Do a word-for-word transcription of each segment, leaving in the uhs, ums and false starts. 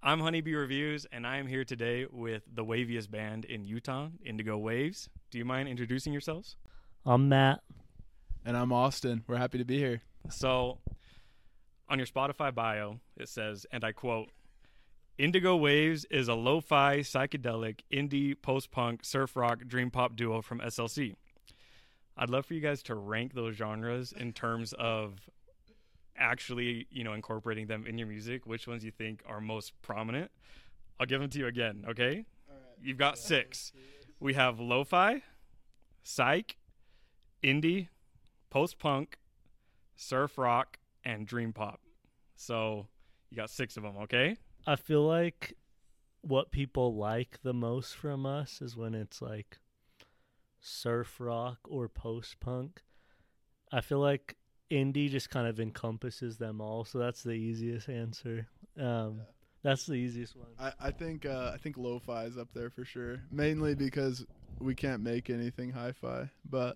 I'm Honeybee Reviews, and I am here today with the waviest band in Utah, Indigo Waves. Do you mind introducing yourselves? I'm Matt. And I'm Austin. We're happy to be here. So, on your Spotify bio, it says, and I quote, Indigo Waves is a lo-fi, psychedelic, indie, post-punk, surf rock, dream pop duo from S L C. I'd love for you guys to rank those genres in terms of actually, you know, incorporating them in your music. Which ones you think are most prominent? I'll give them to you again, okay? All right. You've got six. We have lo-fi, psych, indie, post-punk, surf rock, and dream pop. So you got six of them, okay? I feel like what people like the most from us is when it's like surf rock or post-punk. I feel like indie just kind of encompasses them all, so that's the easiest answer. Um, yeah. That's the easiest one. I, I think uh, I think lo-fi is up there for sure, mainly because we can't make anything hi-fi, but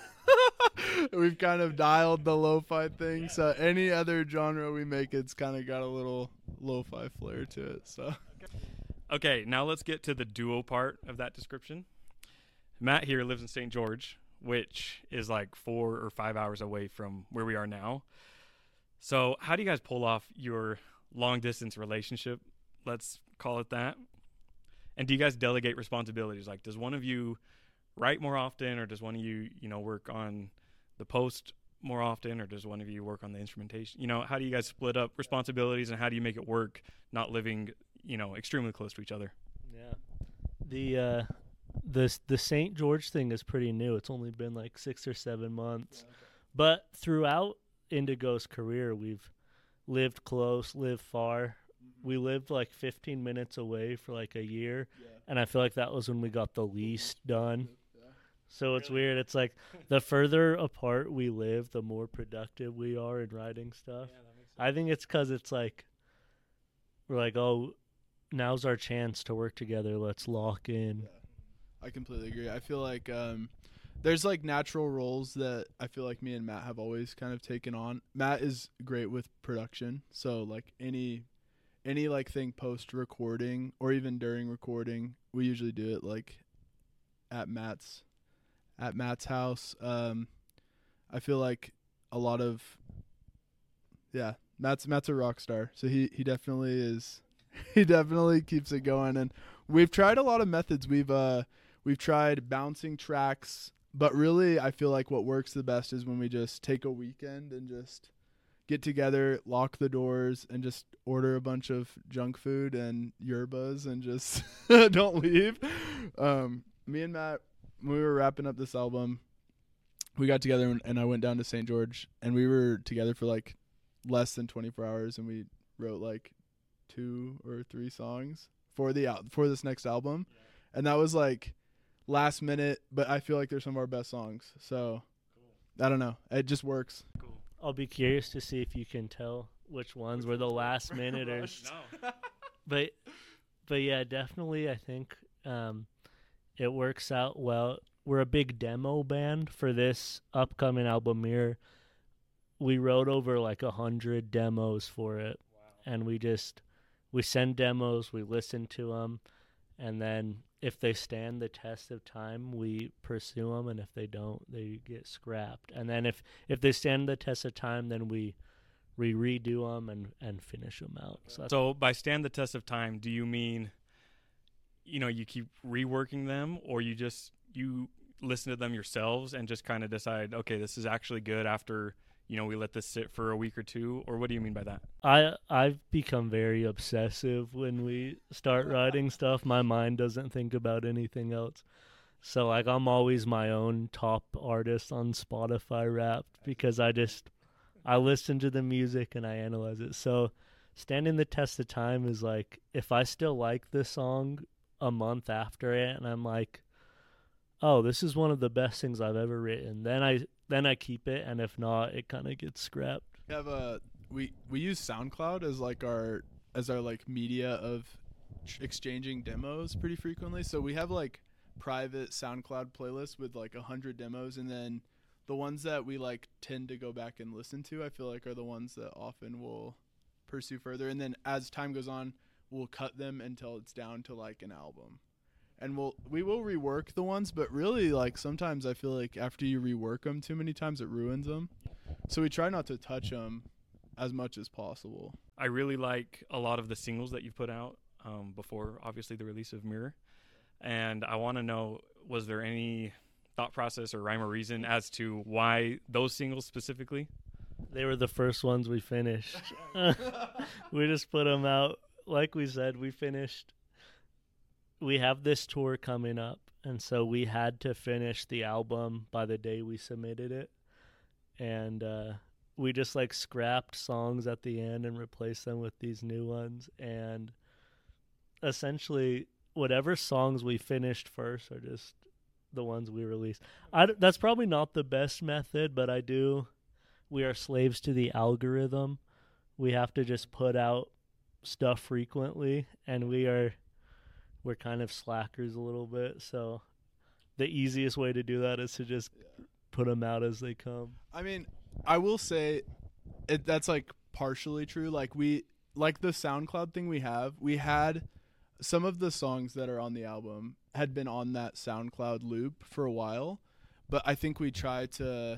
we've kind of dialed the lo-fi thing, yeah. So any other genre we make, it's kind of got a little lo-fi flair to it. So, okay, now let's get to the duo part of that description. Matt here lives in Saint George, which is like four or five hours away from where we are now. So how do you guys pull off your long-distance relationship? Let's call it that. And do you guys delegate responsibilities? Like, does one of you write more often, or does one of you, you know, work on the post more often, or does one of you work on the instrumentation? You know, how do you guys split up responsibilities, and how do you make it work not living, you know, extremely close to each other? Yeah. The uh the the Saint George thing is pretty new. It's only been like six or seven months. Yeah, okay. But throughout Indigo's career, we've lived close, lived far. Mm-hmm. We lived like fifteen minutes away for like a year, yeah. And I feel like that was when we got the least done. So it's really weird. It's like the further apart we live, the more productive we are in writing stuff. Yeah, that makes sense. I think it's because it's like, we're like, oh, now's our chance to work together. Let's lock in. Yeah. I completely agree. I feel like um, there's like natural roles that I feel like me and Matt have always kind of taken on. Matt is great with production. So like any, any like thing post recording or even during recording, we usually do it like at Matt's. At Matt's house. Um, I feel like a lot of, yeah, Matt's Matt's a rock star. So he, he definitely is, he definitely keeps it going. And we've tried a lot of methods. We've, uh, we've tried bouncing tracks, but really I feel like what works the best is when we just take a weekend and just get together, lock the doors, and just order a bunch of junk food and yerbas and just don't leave. Um, me and Matt, when we were wrapping up this album, we got together and, and I went down to Saint George, and we were together for like less than twenty-four hours, and we wrote like two or three songs for the al- for this next album. Yeah. And that was like last minute, but I feel like they're some of our best songs. So cool. I don't know. It just works. Cool. I'll be curious to see if you can tell which ones were the last minute or no. But but yeah, definitely I think um it works out well. We're a big demo band for this upcoming album here. We wrote over like a hundred demos for it. Wow. And we just, we send demos, we listen to them, and then if they stand the test of time, we pursue them, and if they don't, they get scrapped. And then if, if they stand the test of time, then we, we redo them and, and finish them out. So, so by stand the test of time, do you mean, you know, you keep reworking them, or you just, you listen to them yourselves and just kind of decide, okay, this is actually good after, you know, we let this sit for a week or two? Or what do you mean by that? I, I've become very obsessive when we start writing stuff. My mind doesn't think about anything else. So, like, I'm always my own top artist on Spotify Wrapped because I just, I listen to the music and I analyze it. So, standing the test of time is like, if I still like this song a month after it and I'm like, oh, this is one of the best things I've ever written, then I then I keep it, and if not, it kind of gets scrapped. We have a we we use SoundCloud as like our as our like media of tr- exchanging demos pretty frequently. So we have like private SoundCloud playlists with like a hundred demos, and then the ones that we like tend to go back and listen to, I feel like are the ones that often will pursue further. And then as time goes on, we'll cut them until it's down to like an album. And we'll we will rework the ones, but really like sometimes I feel like after you rework them too many times it ruins them. So we try not to touch them as much as possible. I really like a lot of the singles that you've put out um, before, obviously, the release of Mirror. And I want to know, was there any thought process or rhyme or reason as to why those singles specifically? They were the first ones we finished. We just put them out. Like we said, we finished. We have this tour coming up, and so we had to finish the album by the day we submitted it. And uh, we just like scrapped songs at the end and replaced them with these new ones. And essentially, whatever songs we finished first are just the ones we released. I, that's probably not the best method, but I do. We are slaves to the algorithm. We have to just put out stuff frequently, and we are we're kind of slackers a little bit. So the easiest way to do that is to just yeah. put them out as they come. I mean, I will say it, that's like partially true. Like we like the SoundCloud thing we have. We had some of the songs that are on the album had been on that SoundCloud loop for a while, but I think we try to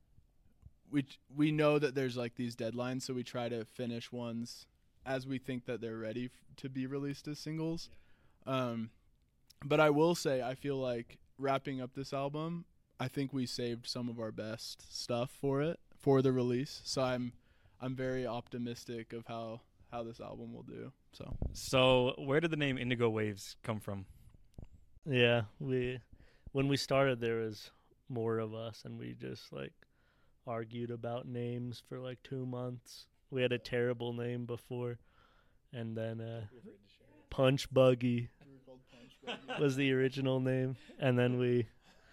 we we know that there's like these deadlines, so we try to finish ones as we think that they're ready f- to be released as singles. Um, but I will say I feel like wrapping up this album, I think we saved some of our best stuff for it for the release. So I'm I'm very optimistic of how how this album will do. So So where did the name Indigo Waves come from? Yeah, we when we started there was more of us, and we just like argued about names for like two months. We had a terrible name before, and then uh, Punch Buggy was the original name, and then we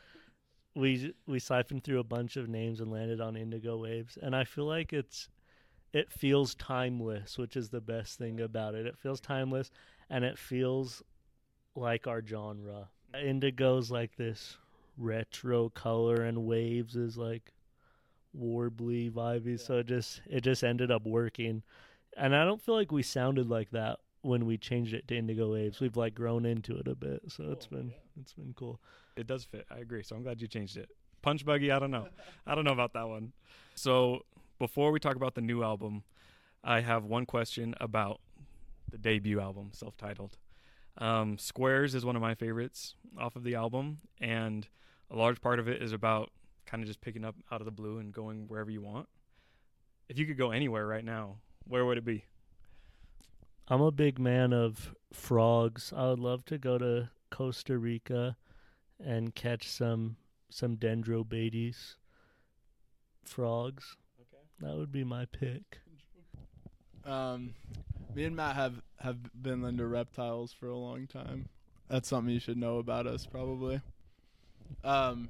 we we siphoned through a bunch of names and landed on Indigo Waves. And I feel like it's it feels timeless, which is the best thing about it. It feels timeless, and it feels like our genre. Indigo's like this retro color, and Waves is like warbly, vibey. Yeah. So it just it just ended up working, and I don't feel like we sounded like that when we changed it to Indigo Waves. We've like grown into it a bit, so cool. it's been yeah. it's been cool. It does fit. I agree. So I'm glad you changed it. Punch Buggy, I don't know. I don't know about that one. So before we talk about the new album, I have one question about the debut album, self-titled. Um, Squares is one of my favorites off of the album, and a large part of it is about kind of just picking up out of the blue and going wherever you want. If you could go anywhere right now, where would it be? I'm a big man of frogs. I would love to go to Costa Rica and catch some some Dendrobates frogs. Okay. That would be my pick. Um, me and Matt have, have been into reptiles for a long time. That's something you should know about us, probably. Um,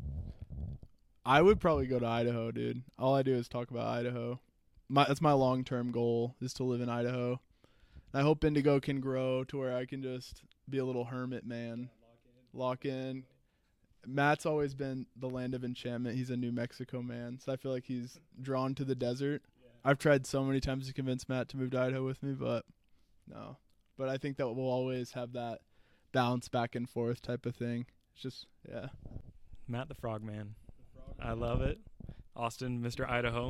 I would probably go to Idaho, dude. All I do is talk about Idaho. My that's my long-term goal, is to live in Idaho. I hope Indigo can grow to where I can just be a little hermit man. Lock in. Lock in. Matt's always been the land of enchantment. He's a New Mexico man, so I feel like he's drawn to the desert. Yeah. I've tried so many times to convince Matt to move to Idaho with me, but no. But I think that we'll always have that bounce back and forth type of thing. It's just, yeah. Matt the Frogman. I love it. Austin, Mister Idaho.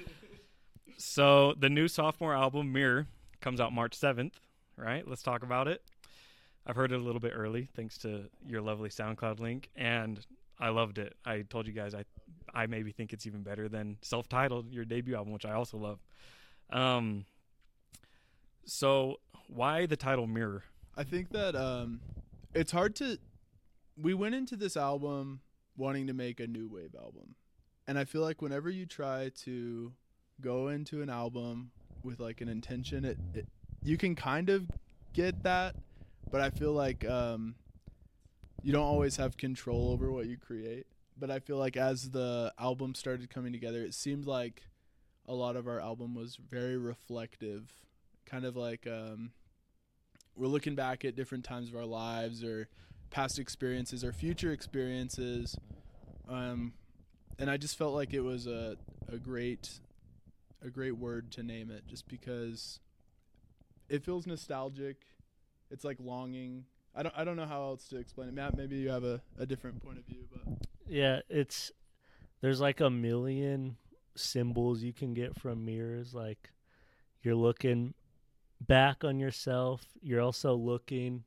So the new sophomore album, Mirror, comes out March seventh, right? Let's talk about it. I've heard it a little bit early, thanks to your lovely SoundCloud link, and I loved it. I told you guys I I maybe think it's even better than self-titled, your debut album, which I also love. Um, so why the title Mirror? I think that um, it's hard to – we went into this album wanting to make a new wave album, and I feel like whenever you try to go into an album with like an intention, it, it you can kind of get that, but I feel like um, you don't always have control over what you create. But I feel like as the album started coming together, it seemed like a lot of our album was very reflective, kind of like um, we're looking back at different times of our lives or past experiences or future experiences. Um, and I just felt like it was a, a great a great word to name it, just because it feels nostalgic. It's like longing. I don't I don't know how else to explain it. Matt, maybe you have a, a different point of view, but Yeah, it's there's like a million symbols you can get from mirrors. Like you're looking back on yourself. You're also looking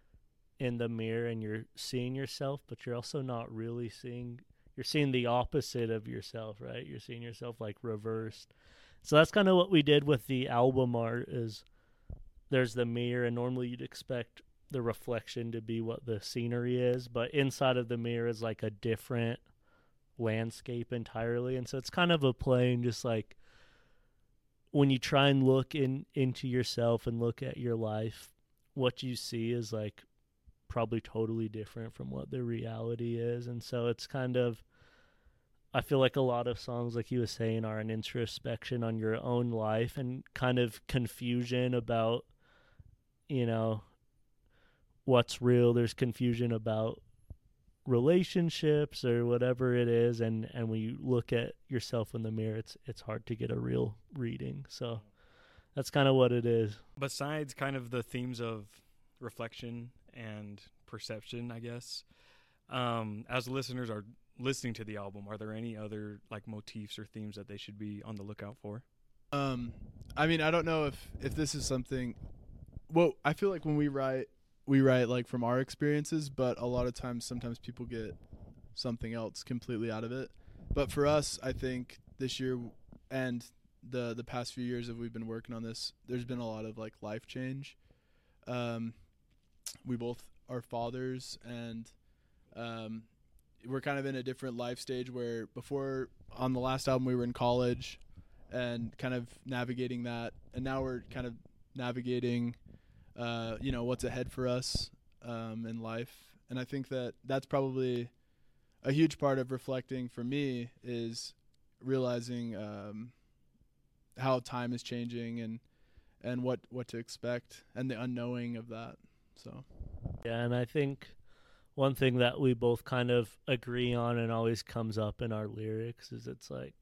in the mirror and you're seeing yourself, but you're also not really seeing. You're seeing the opposite of yourself, right? You're seeing yourself like reversed. So that's kind of what we did with the album art. Is there's the mirror, and normally you'd expect the reflection to be what the scenery is, but inside of the mirror is like a different landscape entirely. And so it's kind of a play, and just like when you try and look in into yourself and look at your life, what you see is like probably totally different from what the reality is. And so it's kind of, I feel like a lot of songs, like you were saying, are an introspection on your own life and kind of confusion about, you know, what's real. There's confusion about relationships or whatever it is, and and when you look at yourself in the mirror, it's it's hard to get a real reading. So that's kind of what it is. Besides kind of the themes of reflection and perception, I guess, um as listeners are listening to the album, are there any other like motifs or themes that they should be on the lookout for? um I mean, I don't know if if this is something, well, I feel like when we write we write like from our experiences, but a lot of times sometimes people get something else completely out of it. But for us, I think this year and the the past few years that we've been working on this, there's been a lot of like life change. Um, we both are fathers, and um, we're kind of in a different life stage where before on the last album we were in college and kind of navigating that, and now we're kind of navigating Uh, you know, what's ahead for us um, in life. And I think that that's probably a huge part of reflecting for me, is realizing um, how time is changing and and what, what to expect and the unknowing of that. So Yeah, and I think one thing that we both kind of agree on and always comes up in our lyrics is it's like,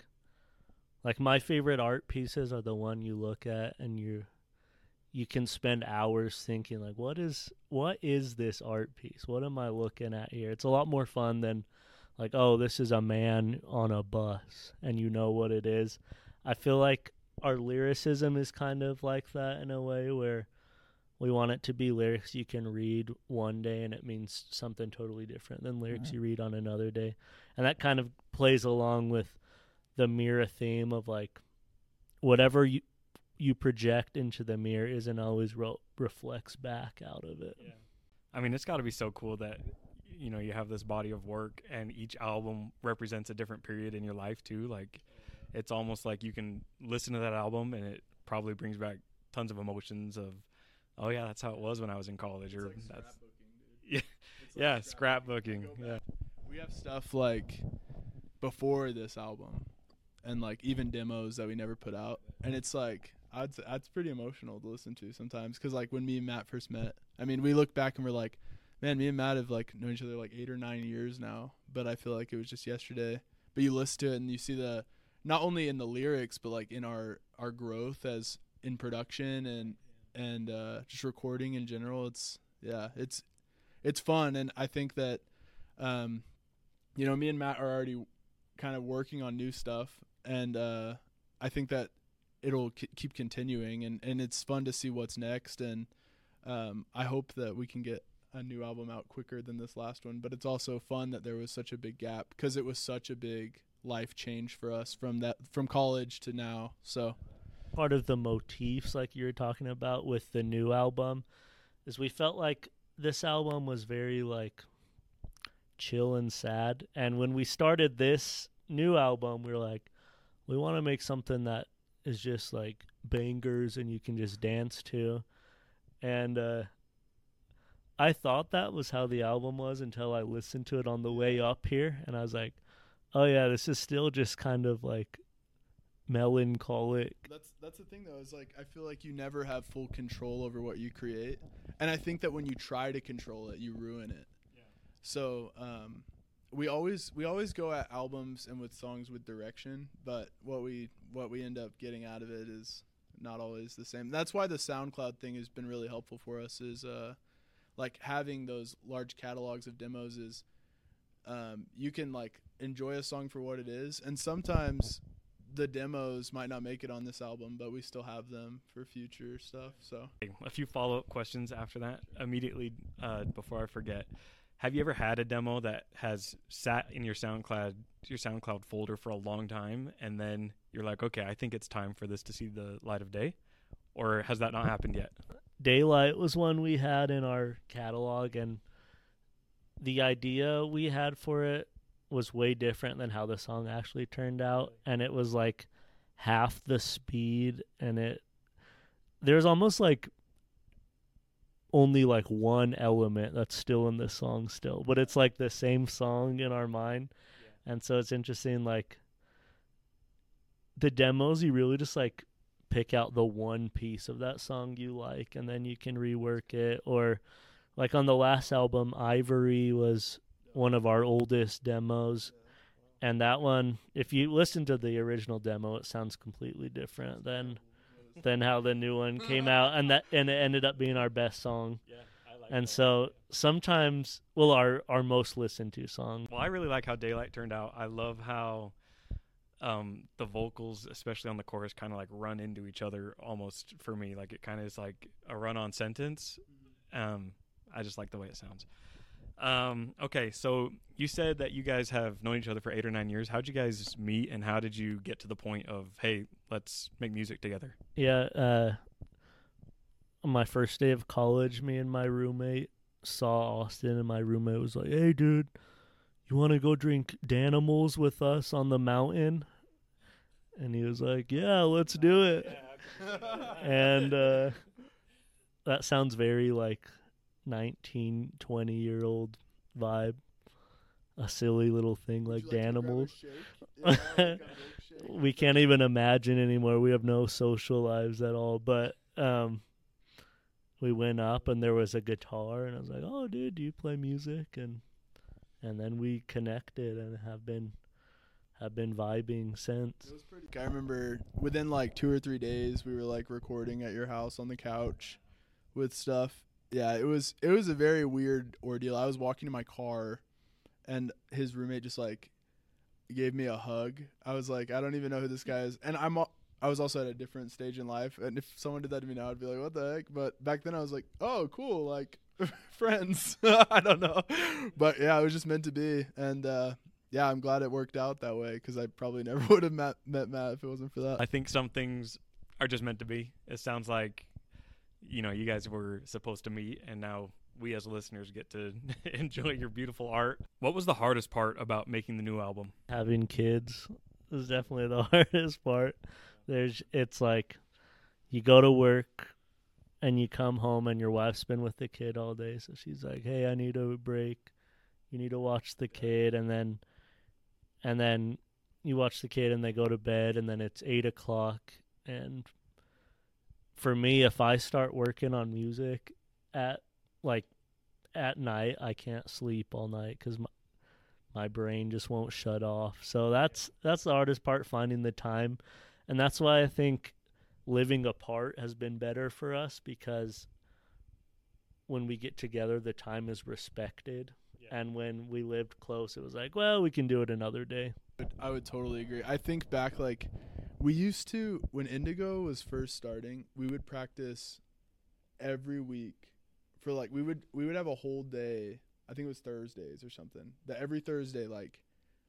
like my favorite art pieces are the one you look at and you you can spend hours thinking like, what is what is this art piece? What am I looking at here? It's a lot more fun than like, oh, this is a man on a bus and you know what it is. I feel like our lyricism is kind of like that in a way, where we want it to be lyrics you can read one day and it means something totally different than lyrics you read on another day. And that kind of plays along with the mirror theme of like, whatever you you project into the mirror isn't always re- reflects back out of it. Yeah. I mean, it's got to be so cool that, you know, you have this body of work and each album represents a different period in your life too. Like, it's almost like you can listen to that album and it probably brings back tons of emotions of, oh yeah, that's how it was when I was in college. it's Or like that's scrapbooking, dude. yeah, It's like yeah, scrapbooking. scrapbooking. Go Yeah. back. We have stuff like before this album and like even demos that we never put out, and it's like, I'd say that's pretty emotional to listen to sometimes, because like when me and Matt first met, I mean, we look back and we're like, man, me and Matt have like known each other like eight or nine years now, but I feel like it was just yesterday. But you listen to it and you see the, not only in the lyrics, but like in our our growth as in production and and uh, just recording in general. It's yeah, it's it's fun, and I think that um, you know, me and Matt are already kind of working on new stuff, and uh, I think that it'll k- keep continuing, and, and it's fun to see what's next, and um, I hope that we can get a new album out quicker than this last one. But it's also fun that there was such a big gap, because it was such a big life change for us from that from college to now. So Part of the motifs, like you were talking about with the new album, is we felt like this album was very like chill and sad, and when we started this new album, we were like, we want to make something that is just like bangers and you can just dance to. And uh I thought that was how the album was until I listened to it on the way up here, and I was like, oh yeah, this is still just kind of like melancholic. that's that's the thing though, is like I feel like you never have full control over what you create, and I think that when you try to control it, you ruin it. Yeah. So um we always we always go at albums and with songs with direction, but what we what we end up getting out of it is not always the same. That's why the SoundCloud thing has been really helpful for us, is uh like having those large catalogs of demos is um you can like enjoy a song for what it is, and sometimes the demos might not make it on this album, but we still have them for future stuff. So a few follow-up questions after that immediately uh before I forget. Have you ever had a demo that has sat in your SoundCloud your SoundCloud folder for a long time, and then you're like, okay, I think it's time for this to see the light of day? Or has that not happened yet? Daylight was one we had in our catalog, and the idea we had for it was way different than how the song actually turned out, and it was like half the speed, and it there's almost like only like one element that's still in the song still, but it's like the same song in our mind. Yeah. And so it's interesting, like the demos, you really just like pick out the one piece of that song you like, and then you can rework it. Or like on the last album, Ivory was one of our oldest demos, and that one, if you listen to the original demo, it sounds completely different than than how the new one came out, and that and it ended up being our best song. Yeah, I like and that. So sometimes, well, our our most listened to song. Well, I really like how Daylight turned out. I love how um the vocals, especially on the chorus, kind of like run into each other almost for me. Like it kind of is like a run-on sentence. Um, I just like the way it sounds. Um, okay, so you said that you guys have known each other for eight or nine years. How'd you guys meet, and how did you get to the point of, hey, let's make music together? Yeah, uh, on my first day of college, me and my roommate saw Austin, and my roommate was like, hey, dude, you want to go drink Danimals with us on the mountain? And he was like, yeah, let's do it. And uh, that sounds very like nineteen, twenty year old vibe, a silly little thing like, like Danimals. Yeah, we can't even imagine anymore. We have no social lives at all. But um, we went up and there was a guitar, and I was like, "Oh, dude, do you play music?" And and then we connected and have been have been vibing since. It was pretty. I remember within like two or three days, we were like recording at your house on the couch with stuff. Yeah, it was it was a very weird ordeal. I was walking to my car, and his roommate just like gave me a hug. I was like, I don't even know who this guy is, and I'm I was also at a different stage in life. And if someone did that to me now, I'd be like, what the heck? But back then, I was like, oh, cool, like friends. I don't know, but yeah, it was just meant to be. And uh, yeah, I'm glad it worked out that way, because I probably never would have met met Matt if it wasn't for that. I think some things are just meant to be. It sounds like, you know, you guys were supposed to meet, and now we as listeners get to enjoy your beautiful art. What was the hardest part about making the new album? Having kids is definitely the hardest part. There's, it's like you go to work and you come home and your wife's been with the kid all day, so she's like, hey, I need a break. You need to watch the kid, and then and then you watch the kid and they go to bed, and then it's eight o'clock, and for me, if I start working on music at like at night, I can't sleep all night because my my brain just won't shut off. So that's that's the hardest part, finding the time, and that's why I think living apart has been better for us, because when we get together, the time is respected, yeah. And when we lived close, it was like, well, we can do it another day. I would totally agree. I think back, like, we used to, when Indigo was first starting, we would practice every week for like, we would, we would have a whole day. I think it was Thursdays or something, that every Thursday, like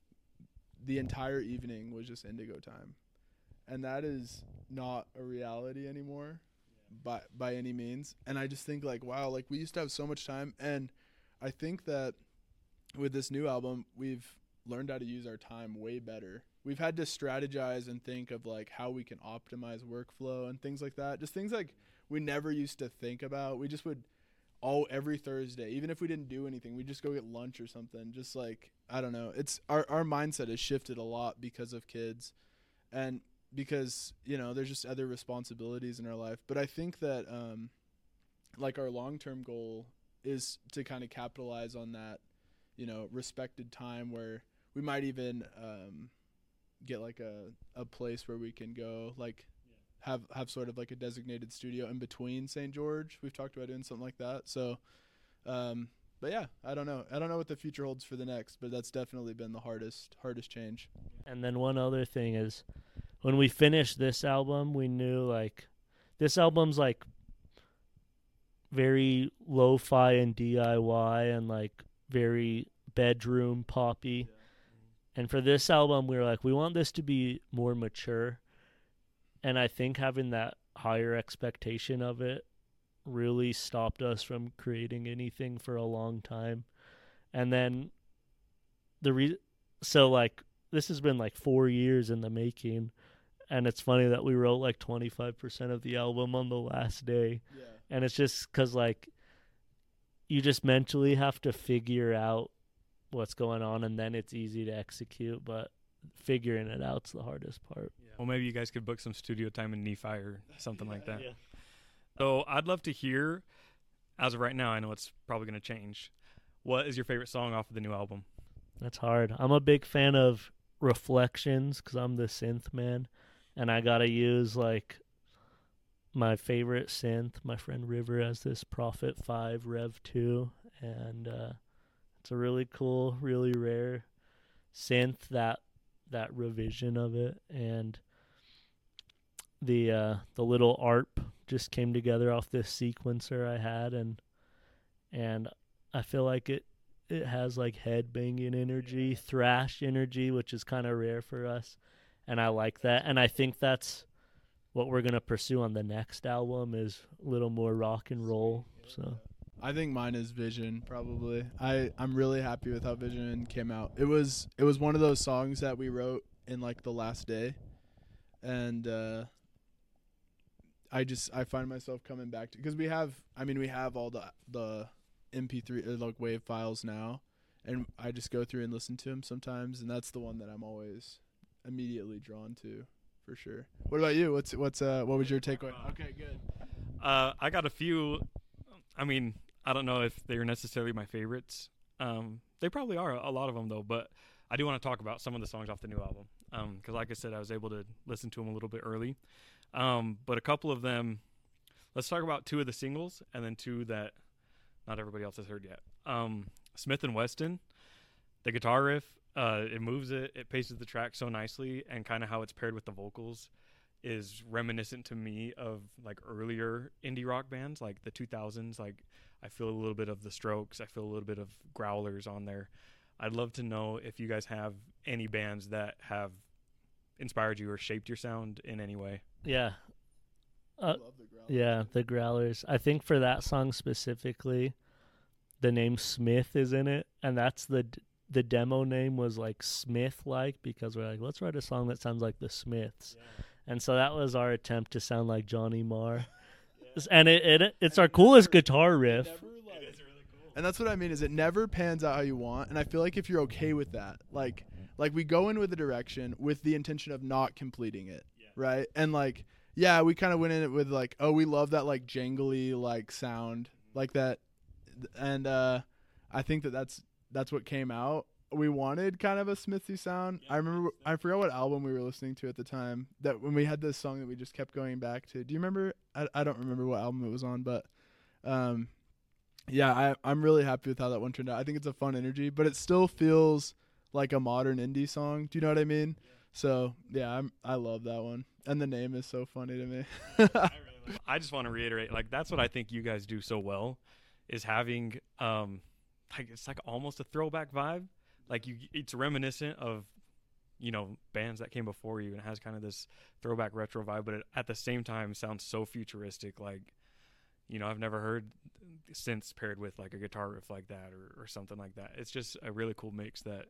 the entire evening was just Indigo time. And that is not a reality anymore, yeah. by, by any means. And I just think like, wow, like we used to have so much time. And I think that with this new album, we've learned how to use our time way better. We've had to strategize and think of like how we can optimize workflow and things like that. Just things like we never used to think about. We just would all every Thursday, even if we didn't do anything, we'd just go get lunch or something. Just like, I don't know. It's our, our mindset has shifted a lot because of kids and because, you know, there's just other responsibilities in our life. But I think that um, like our long-term goal is to kind of capitalize on that, you know, respected time where we might even um, get like a, a place where we can go like have have sort of like a designated studio in between Saint George. We've talked about doing something like that. So, um, but yeah, I don't know. I don't know what the future holds for the next, but that's definitely been the hardest hardest change. And then one other thing is, when we finished this album, we knew like this album's like very lo-fi and D I Y and like very bedroom poppy. Yeah. And for this album, we were like, we want this to be more mature. And I think having that higher expectation of it really stopped us from creating anything for a long time. And then the re- so like this has been like four years in the making, and it's funny that we wrote like twenty-five percent of the album on the last day. Yeah. And it's just because like you just mentally have to figure out what's going on, and then it's easy to execute, but figuring it out's the hardest part. Yeah. Well, maybe you guys could book some studio time in Nephi or something yeah, like that. Yeah. So I'd love to hear, as of right now, I know it's probably going to change, what is your favorite song off of the new album? That's hard. I'm a big fan of Reflections because I'm the synth man, and I got to use like my favorite synth. My friend River has this Prophet five Rev two, and uh, it's a really cool, really rare synth, that that revision of it. And the uh, the little A R P just came together off this sequencer I had, and and I feel like it it has like headbanging energy, thrash energy, which is kind of rare for us, and I like that. And I think that's what we're gonna pursue on the next album, is a little more rock and roll. So I think mine is Vision, probably. I, I'm really happy with how Vision came out. It was it was one of those songs that we wrote in like the last day, and uh, I just I find myself coming back to, because we have I mean we have all the the M P three or like WAV files now, and I just go through and listen to them sometimes, and that's the one that I'm always immediately drawn to, for sure. What about you? What's what's uh what was your takeaway? Okay, good. Uh, I got a few. I mean, I don't know if they're necessarily my favorites. Um, they probably are, a lot of them though. But I do want to talk about some of the songs off the new album, because, um, like I said, I was able to listen to them a little bit early. Um, but a couple of them. Let's talk about two of the singles, and then two that not everybody else has heard yet. Um, Smith and Weston, the guitar riff, uh, it moves it, it paces the track so nicely, and kind of how it's paired with the vocals is reminiscent to me of like earlier indie rock bands, like the two thousands. Like I feel a little bit of the Strokes, I feel a little bit of Growlers on there. I'd love to know if you guys have any bands that have inspired you or shaped your sound in any way. Yeah. Uh, the yeah, the Growlers. I think for that song specifically, the name Smith is in it, and that's the the demo name was like Smith-like, because we're like, let's write a song that sounds like the Smiths. Yeah. And so that was our attempt to sound like Johnny Marr. Yeah. And it, it it's and our coolest never, guitar riff. Never, like, it is really cool. And that's what I mean, is it never pans out how you want, and I feel like if you're okay with that, like like we go in with a direction with the intention of not completing it, yeah. right? And like yeah, we kind of went in it with like, oh, we love that like jangly like sound, like that, and uh, I think that that's that's what came out. We wanted kind of a Smithy sound. Yeah, I remember, I forgot what album we were listening to at the time, that when we had this song that we just kept going back to. Do you remember? I I don't remember what album it was on, but um, yeah, I I'm really happy with how that one turned out. I think it's a fun energy, but it still feels like a modern indie song. Do you know what I mean? Yeah. So yeah, I'm I love that one. And the name is so funny to me. I, really like I just want to reiterate, like, that's what I think you guys do so well, is having, um, like, it's like almost a throwback vibe. Like, you, it's reminiscent of, you know, bands that came before you, and it has kind of this throwback retro vibe, but it, at the same time, sounds so futuristic. Like, you know, I've never heard synths paired with, like, a guitar riff like that or, or something like that. It's just a really cool mix that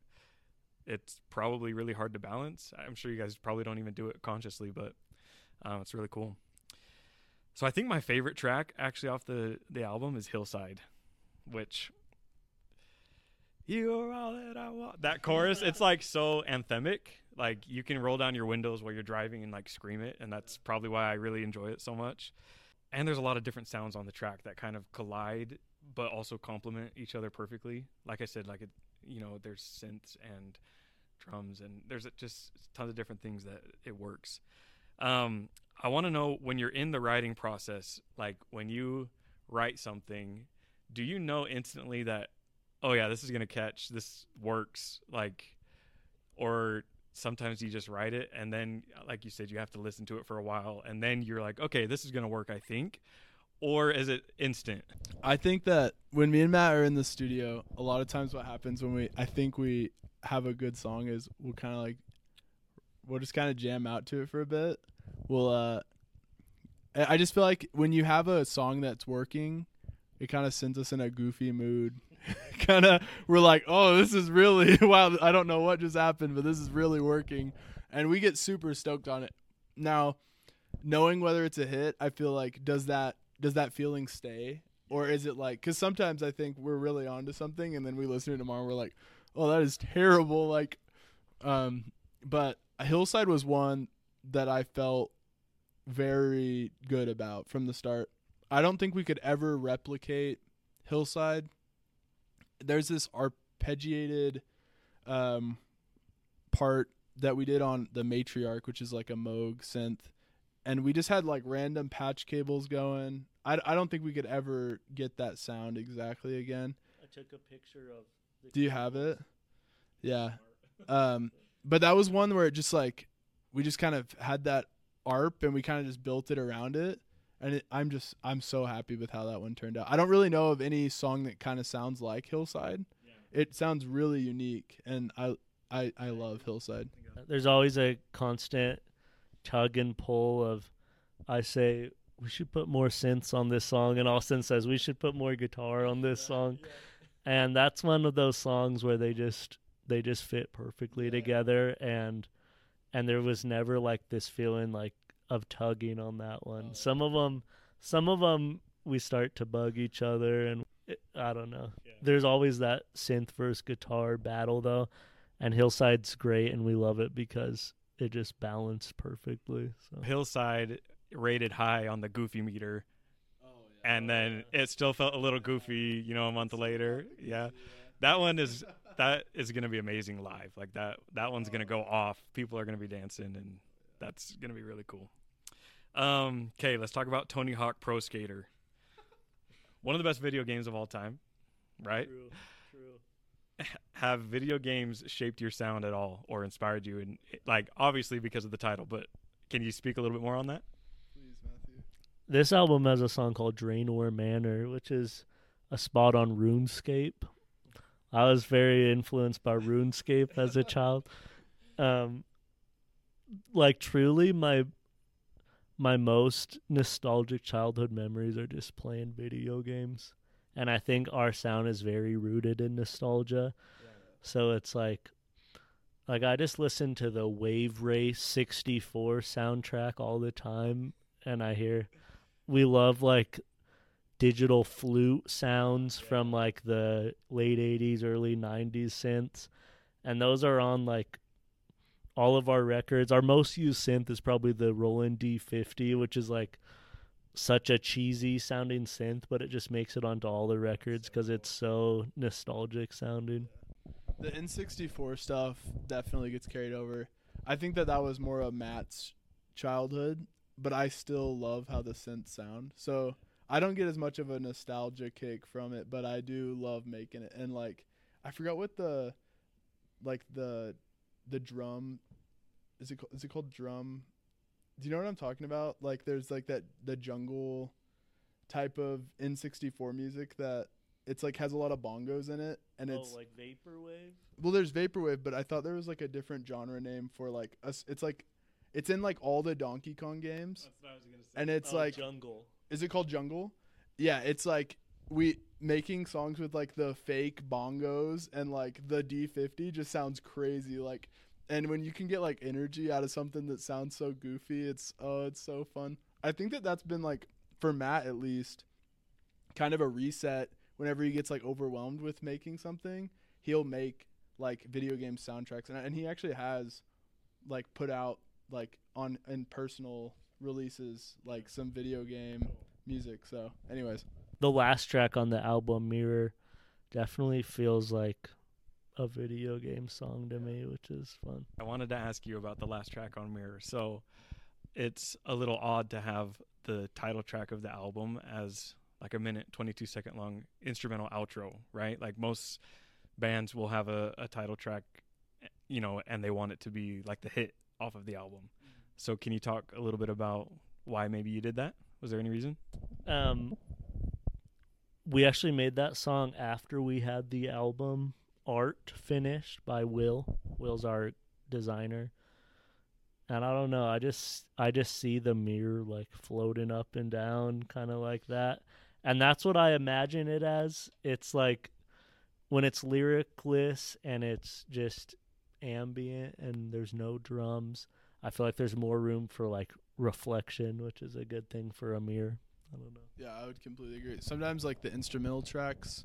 it's probably really hard to balance. I'm sure you guys probably don't even do it consciously, but um, it's really cool. So I think my favorite track actually off the, the album is Hillside, which, you are all that I want. That chorus, it's like so anthemic. Like you can roll down your windows while you're driving and like scream it, and that's probably why I really enjoy it so much. And there's a lot of different sounds on the track that kind of collide, but also complement each other perfectly. Like I said, like it, you know, there's synths and drums, and there's just tons of different things that it works. Um, I want to know, when you're in the writing process, like when you write something, do you know instantly that, oh yeah, this is gonna catch, this works, like, or sometimes you just write it and then, like you said, you have to listen to it for a while and then you're like, okay, this is gonna work, I think, or is it instant? I think that when me and Matt are in the studio, a lot of times what happens when we, I think we have a good song is we'll kind of like, we'll just kind of jam out to it for a bit. We'll, uh, I I just feel like when you have a song that's working, it kind of sends us in a goofy mood. kind of, we're like, oh, this is really, wow, I don't know what just happened, but this is really working. And we get super stoked on it. Now, knowing whether it's a hit, I feel like, does that, does that feeling stay? Or is it like, because sometimes I think we're really onto something and then we listen to it tomorrow and we're like, oh, that is terrible. Like, um, but Hillside was one that I felt very good about from the start. I don't think we could ever replicate Hillside. There's this arpeggiated um, part that we did on the Matriarch, which is like a Moog synth, and we just had like random patch cables going. I, I don't think we could ever get that sound exactly again. I took a picture of the Do you have it? Yeah. Um, but that was one where it just like, we just kind of had that arp and we kind of just built it around it. And it, I'm just, I'm so happy with how that one turned out. I don't really know of any song that kind of sounds like Hillside. Yeah. It sounds really unique. And I, I, I love Hillside. There's always a constant tug and pull of, I say, we should put more synths on this song. And Austin says, we should put more guitar on this song. Yeah. And that's one of those songs where they just, they just fit perfectly yeah. together. And, and there was never like this feeling like of tugging on that one. Oh, some of them, some of them we start to bug each other and it, I don't know. Yeah. There's always that synth versus guitar battle though. And Hillside's great and we love it because it just balanced perfectly. So Hillside rated high on the goofy meter. Oh, yeah. And then it still felt a little goofy, you know, a month later. Yeah. That one is that is going to be amazing live. Like that that one's going to go off. People are going to be dancing and that's going to be really cool. Um, okay, let's talk about Tony Hawk Pro Skater. One of the best video games of all time, right? True, true. Have video games shaped your sound at all or inspired you? And like, obviously because of the title, but can you speak a little bit more on that? Please, Matthew. This album has a song called Draenor Manor, which is a spot on RuneScape. I was very influenced by RuneScape as a child. Um, like truly my my most nostalgic childhood memories are just playing video games. And I think our sound is very rooted in nostalgia. Yeah. So it's like like I just listen to the Wave Race sixty-four soundtrack all the time and I hear we love like digital flute sounds yeah. from like the late eighties, early nineties synths. And those are on like all of our records. Our most used synth is probably the Roland D fifty, which is like such a cheesy sounding synth, but it just makes it onto all the records because it's so nostalgic sounding. The N sixty-four stuff definitely gets carried over. I think that that was more of Matt's childhood, but I still love how the synths sound. So I don't get as much of a nostalgia kick from it, but I do love making it. And like, I forgot what the, like the, the drum, is it, is it called drum? Do you know what I'm talking about? Like there's like that, the jungle type of N sixty-four music that it's like has a lot of bongos in it. And oh, it's like vaporwave? Well, there's vaporwave, but I thought there was like a different genre name for like us. It's like, it's in like all the Donkey Kong games. That's what I was going to say. And it's oh, like, jungle. Is it called jungle? Yeah. It's like we making songs with like the fake bongos and like the D fifty just sounds crazy. Like, and when you can get like energy out of something that sounds so goofy, it's, oh, it's so fun. I think that that's been like, for Matt at least, kind of a reset. Whenever he gets like overwhelmed with making something, he'll make like video game soundtracks. And, and he actually has like put out like on in personal releases, like some video game music. So anyways, the last track on the album, Mirror, definitely feels like a video game song to me, which is fun. I wanted to ask you about the last track on Mirror. So it's a little odd to have the title track of the album as like a minute, twenty-two second long instrumental outro, right? Like most bands will have a, a title track, you know, and they want it to be like the hit off of the album. Mm-hmm. So can you talk a little bit about why maybe you did that? Was there any reason? Um, we actually made that song after we had the album art finished by Will. Will's our designer. And I don't know, I just I just see the mirror like floating up and down kind of like that. And that's what I imagine it as. It's like when it's lyricless and it's just ambient and there's no drums, I feel like there's more room for like reflection, which is a good thing for a mirror. I don't know. Yeah, I would completely agree. Sometimes like the instrumental tracks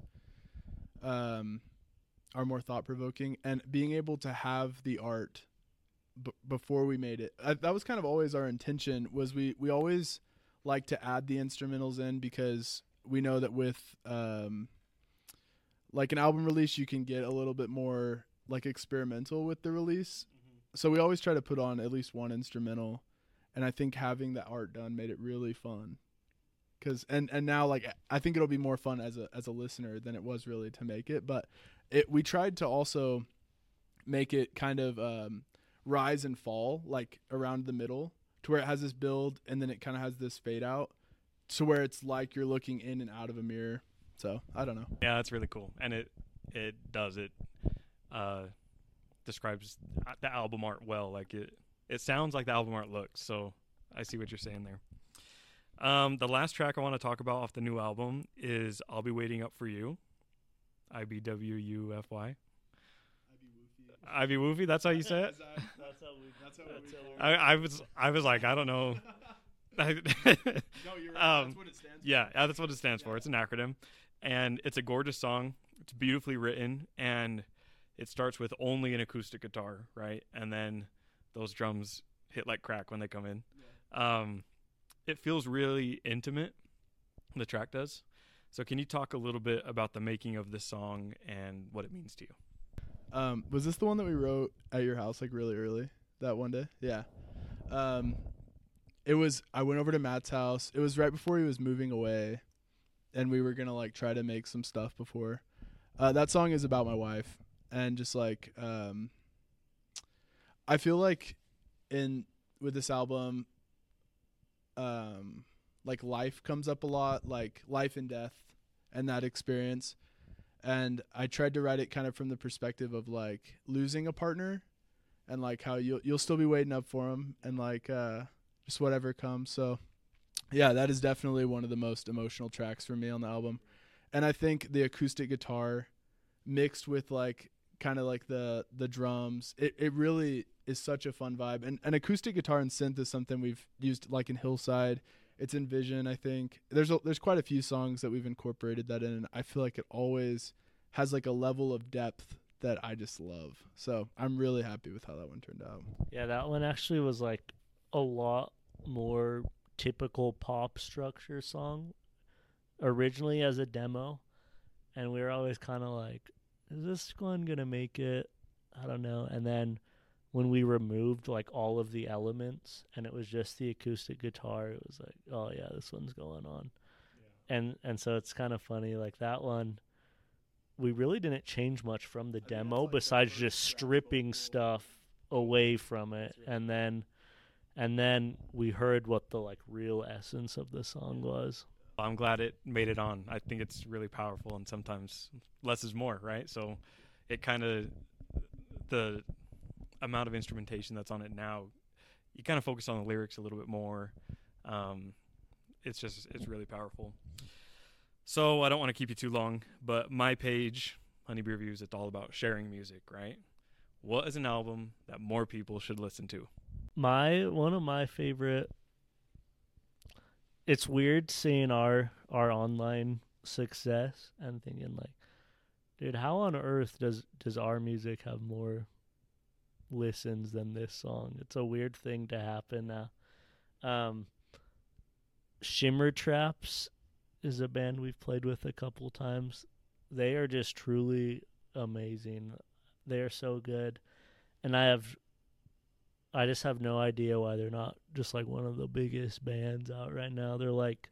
um, are more thought-provoking, and being able to have the art B- before we made it, I, that was kind of always our intention. Was we we always like to add the instrumentals in because we know that with um like an album release you can get a little bit more like experimental with the release. Mm-hmm. So we always try to put on at least one instrumental, and I think having the art done made it really fun. Cause and and now like I think it'll be more fun as a as a listener than it was really to make it. But it we tried to also make it kind of um rise and fall like around the middle to where it has this build and then it kind of has this fade out to where it's like you're looking in and out of a mirror. So I don't know. Yeah, that's really cool. And it it does it uh describes the album art well. Like it it sounds like the album art looks. So I see what you're saying there. Um the last track I want to talk about off the new album is I'll Be Waiting Up For You. I B W U F Y. Ivy Woofy, that's how you say it? That's how we. That's how we. I, I was, I was like, I don't know. No, you're right. Um, that's what it stands for. Yeah, that's what it stands yeah. for. It's an acronym, and it's a gorgeous song. It's beautifully written, and it starts with only an acoustic guitar, right? And then those drums hit like crack when they come in. Yeah. Um, it feels really intimate. The track does. So, can you talk a little bit about the making of this song and what it means to you? Um, was this the one that we wrote at your house like really early that one day? Yeah. Um, it was, I went over to Matt's house. It was right before he was moving away, and we were going to like try to make some stuff before. Uh, that song is about my wife, and just like, um, I feel like in, with this album, um, like life comes up a lot, like life and death and that experience. And I tried to write it kind of from the perspective of like losing a partner and like how you'll, you'll still be waiting up for him and like uh, just whatever comes. So yeah, that is definitely one of the most emotional tracks for me on the album. And I think the acoustic guitar mixed with like kind of like the, the drums, it, it really is such a fun vibe. And an acoustic guitar and synth is something we've used like in Hillside. It's in Vision, I think. There's a, there's quite a few songs that we've incorporated that in, and I feel like it always has like a level of depth that I just love. So I'm really happy with how that one turned out. Yeah, that one actually was like a lot more typical pop structure song originally as a demo, and we were always kind of like, is this one gonna make it? I don't know. And then when we removed like all of the elements and it was just the acoustic guitar, it was like, oh yeah, this one's going on. Yeah. And and so it's kind of funny, like that one, we really didn't change much from the I demo like besides just stripping stuff away from it. Right. And then and then we heard what the like real essence of the song was. I'm glad it made it on. I think it's really powerful, and sometimes less is more, right? So it kind of, the amount of instrumentation that's on it now, you kind of focus on the lyrics a little bit more. Um, it's just, it's really powerful. So I don't want to keep you too long, but my page, Honeybee Reviews, it's all about sharing music, right? What is an album that more people should listen to? My, one of my favorite, it's weird seeing our, our online success and thinking like, dude, how on earth does, does our music have more listens than this song? It's a weird thing to happen now. Um, Shimmer Traps is a band we've played with a couple times. They are just truly amazing. They are so good. And I have I just have no idea why they're not just like one of the biggest bands out right now. They're like,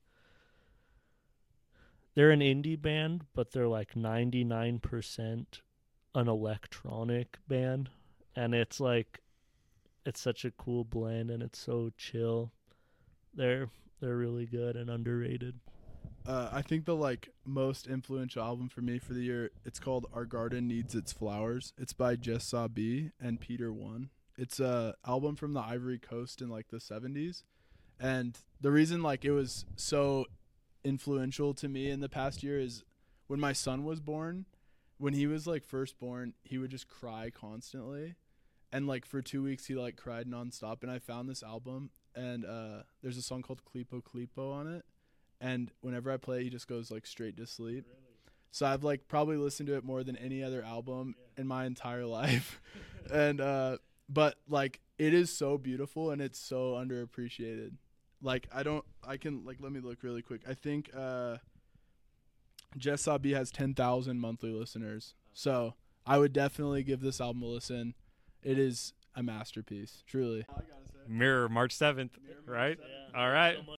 they're an indie band, but they're like ninety-nine percent an electronic band. And it's like, it's such a cool blend and it's so chill. They're, they're really good and underrated. Uh, I think the like most influential album for me for the year, it's called Our Garden Needs Its Flowers. It's by Jess Saw B and Peter One. It's a album from the Ivory Coast in like the seventies. And the reason like it was so influential to me in the past year is when my son was born, when he was like first born, he would just cry constantly. And like for two weeks he like cried nonstop. And I found this album and uh, there's a song called Clipo Clipo on it. And whenever I play, he just goes like straight to sleep. Really? So I've like probably listened to it more than any other album yeah. in my entire life. and, uh, but like it is so beautiful and it's so underappreciated. Like I don't, I can like, let me look really quick. I think, uh, Jess Saw B has ten thousand monthly listeners. So I would definitely give this album a listen. It is a masterpiece, truly. Mirror, March seventh, right? Yeah. All right.